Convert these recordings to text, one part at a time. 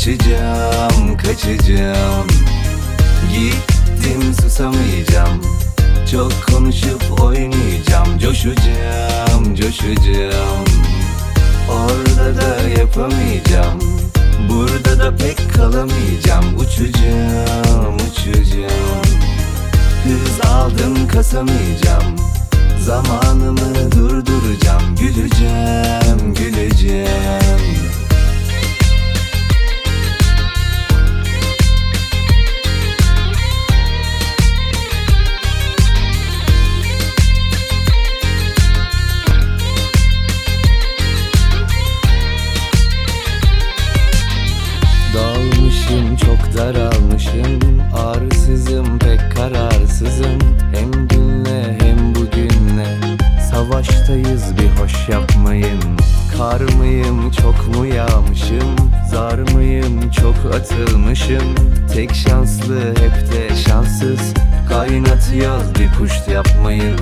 kaçacağım, kaçacağım. Gittim, susamayacağım. Çok konuşup oynayacağım. Coşacağım, coşacağım. Orada da yapamayacağım. Burada da pek kalamayacağım. Uçacağım, uçacağım. Hız aldım, kasamayacağım. Zamanımı durduracağım. Güleceğim, güleceğim. Dalmışım, çok daralmışım. Arsızım, pek kararsızım. Hem dünle hem bugünle savaştayız, bir hoş yapmayın. Kar mıyım, çok mu yağmışım? Zar mıyım, çok atılmışım. Tek şanslı, hep de şanssız. Kaynatıyoruz, bir puşt yapmayın.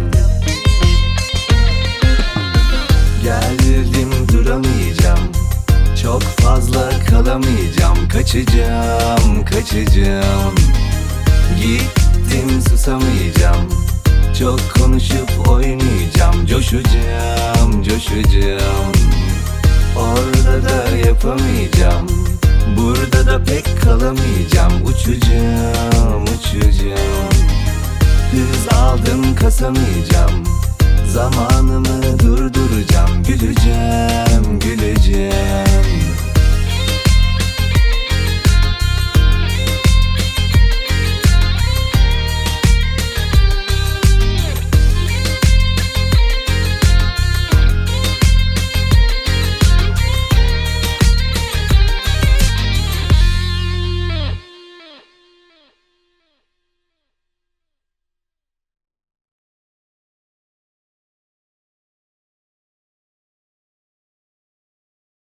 Geldim, duramayacağım. Çok fazla kalamayacağım. Kaçacağım, kaçacağım. Gittim, susamayacağım. Çok konuşup oynayacağım. Coşacağım, coşacağım. Orada da yapamayacağım. Burada da pek kalamayacağım. Uçacağım, uçacağım. Hız aldım, kasamayacağım. Zamanımı durduracağım. Güleceğim, güleceğim.